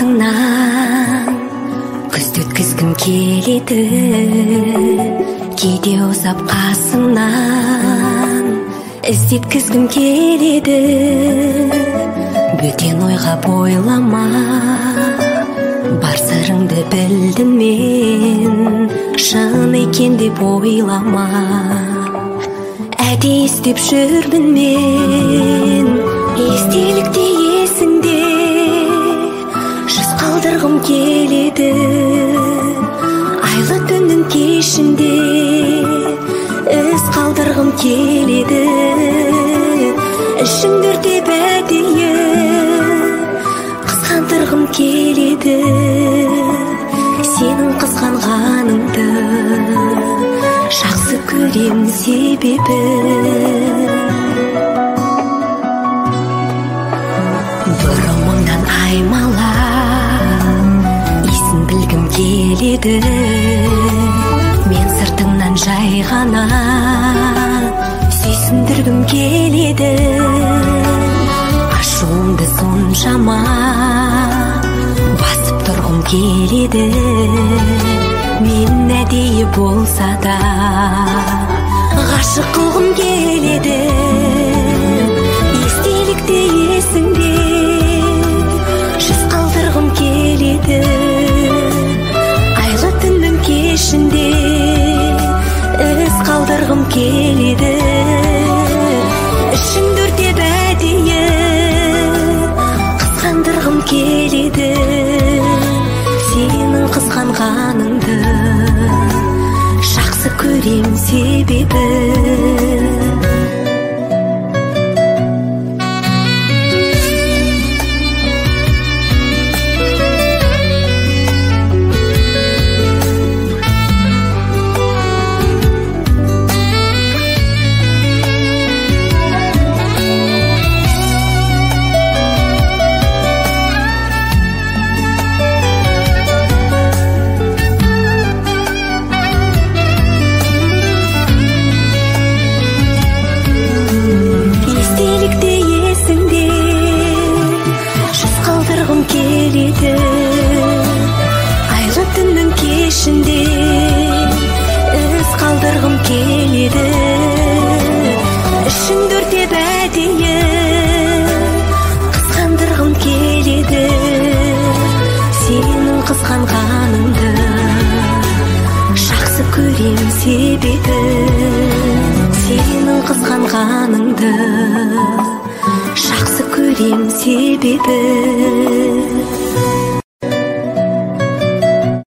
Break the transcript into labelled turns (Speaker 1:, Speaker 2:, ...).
Speaker 1: қасыңнан күзді өткізгім келеді, кейде ұзап қасыңнан іздеткізгім келеді. Бөтен ойға бойлама, бар сырыңды білдім мен, шын екен деп ойлама. Әдейі іздеп жүрмін мен, естелікте есіңде жүз қалдырғым келеді. Айлы түннің кешінде із қалдырғым келеді. Ішіңді өртеп әдейі қызғандырғым келеді. Сенің қызғанғаныңды жақсы көрем себебі бұрымыңнан аймала есін білгім келеді. Мен сыртыңнан жай ғана сүйсіндіргім келеді. Ашуымды соншама басып тұрғым келеді. Мен әдейі болса да ғашық қылғым келеді. Естелікте есіңде жүз қалдырғым келеді. Айлы түннің кешінде із қалдырғым келеді. Ішіңді өртеп әдейі қызғандырғым келеді. Сенің қызғанғаныңды жақсы көрем себебі келеді. Айлы түннің кешінде із қалдырғым келеді. Ішіңді өртеп әдейі қызғандырғым келеді. Сенің қызғанғаныңды жақсы көрем себебі сенің қызғанғаныңды жақсы көрем себебі